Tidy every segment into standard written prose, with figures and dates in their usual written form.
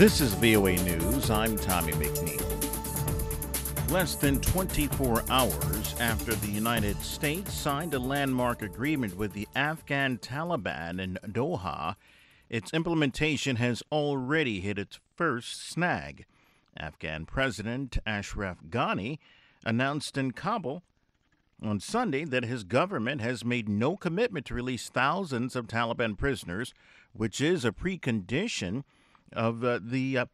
This is VOA News. I'm Tommy McNeil. Less than 24 hours after the United States signed a landmark agreement with the Afghan Taliban in Doha, its implementation has already hit its first snag. Afghan President Ashraf Ghani announced in Kabul on Sunday that his government has made no commitment to release thousands of Taliban prisoners, which is a precondition of the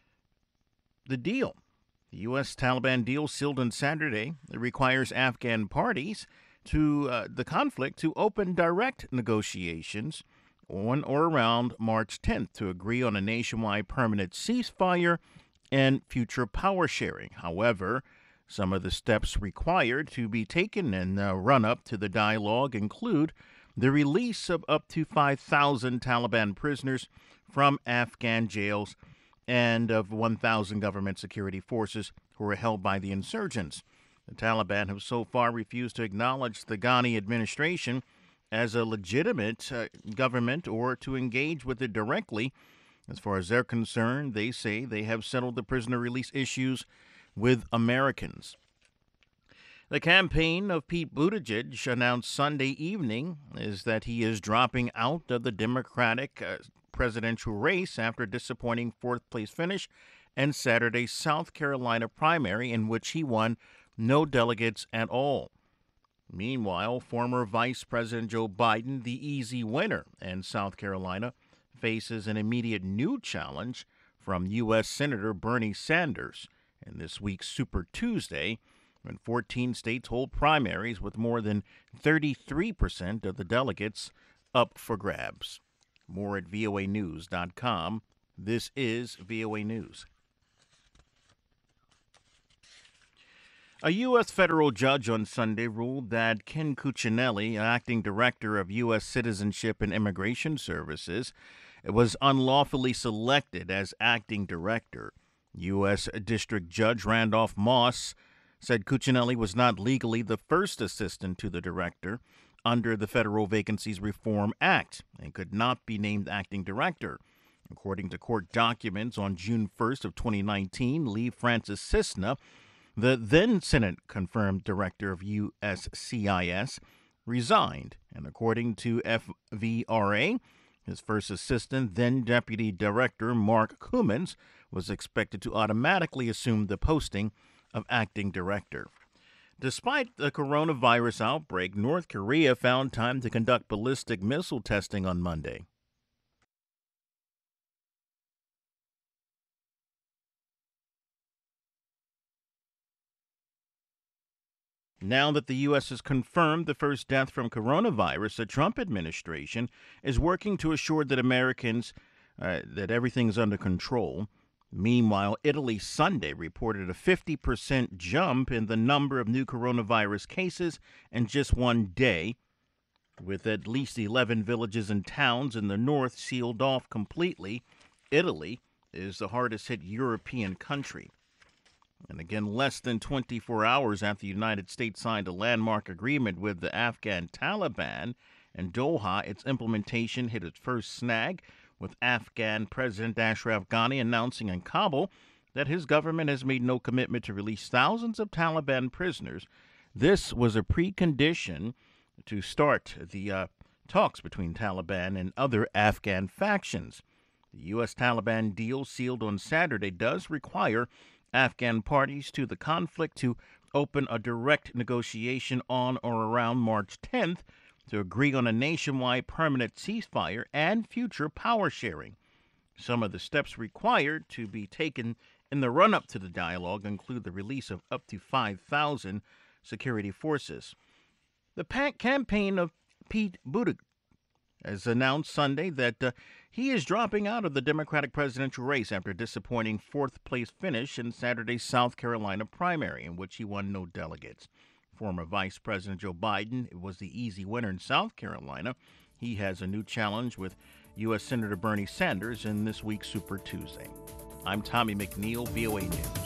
deal. The U.S.-Taliban deal sealed on Saturday requires Afghan parties to the conflict to open direct negotiations on or around March 10th to agree on a nationwide permanent ceasefire and future power sharing. However, some of the steps required to be taken in the run-up to the dialogue include the release of up to 5,000 Taliban prisoners from Afghan jails and of 1,000 government security forces who are held by the insurgents. The Taliban have so far refused to acknowledge the Ghani administration as a legitimate government or to engage with it directly. As far as they're concerned, they say they have settled the prisoner release issues with Americans. The campaign of Pete Buttigieg announced Sunday evening is that he is dropping out of the Democratic presidential race after a disappointing fourth-place finish in Saturday's South Carolina primary, in which he won no delegates at all. Meanwhile, former Vice President Joe Biden, the easy winner in South Carolina, faces an immediate new challenge from U.S. Senator Bernie Sanders in this week's Super Tuesday, when 14 states hold primaries with more than 33% of the delegates up for grabs. More at voanews.com. This is VOA News. A U.S. federal judge on Sunday ruled that Ken Cuccinelli, acting director of U.S. Citizenship and Immigration Services, was unlawfully selected as acting director. U.S. District Judge Randolph Moss said Cuccinelli was not legally the first assistant to the director under the Federal Vacancies Reform Act and could not be named acting director. According to court documents, on June 1st of 2019, Lee Francis Cisna, the then Senate-confirmed director of USCIS, resigned. And according to FVRA, his first assistant, then Deputy Director Mark Cummins, was expected to automatically assume the posting of acting director. Despite the coronavirus outbreak, North Korea found time to conduct ballistic missile testing on Monday. Now that the U.S. has confirmed the first death from coronavirus, the Trump administration is working to assure that Americans that everything's under control. Meanwhile, Italy Sunday reported a 50% jump in the number of new coronavirus cases in just one day, with at least 11 villages and towns in the north sealed off completely. Italy is the hardest hit European country. And again, less than 24 hours after the United States signed a landmark agreement with the Afghan Taliban in Doha, its implementation hit its first snag, with Afghan President Ashraf Ghani announcing in Kabul that his government has made no commitment to release thousands of Taliban prisoners. This was a precondition to start the talks between Taliban and other Afghan factions. The U.S.-Taliban deal sealed on Saturday does require Afghan parties to the conflict to open a direct negotiation on or around March 10th to agree on a nationwide permanent ceasefire and future power sharing. Some of the steps required to be taken in the run-up to the dialogue include the release of up to 5,000 security forces. The campaign of Pete Buttigieg has announced Sunday that he is dropping out of the Democratic presidential race after a disappointing fourth-place finish in Saturday's South Carolina primary, in which he won no delegates. Former Vice President Joe Biden was the easy winner in South Carolina. He has a new challenge with U.S. Senator Bernie Sanders in this week's Super Tuesday. I'm Tommy McNeil, VOA News.